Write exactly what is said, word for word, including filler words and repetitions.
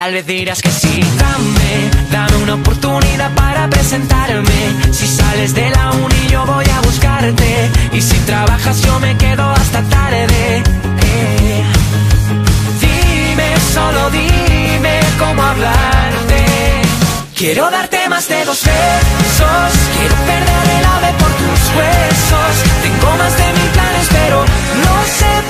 Tal vez dirás que sí, dame, dame una oportunidad para presentarme. Si sales de la uni yo voy a buscarte, y si trabajas yo me quedo hasta tarde. eh. Dime, solo dime cómo hablarte. Quiero darte más de dos besos, quiero perder el ave por tus huesos. Tengo más de mil planes pero no sé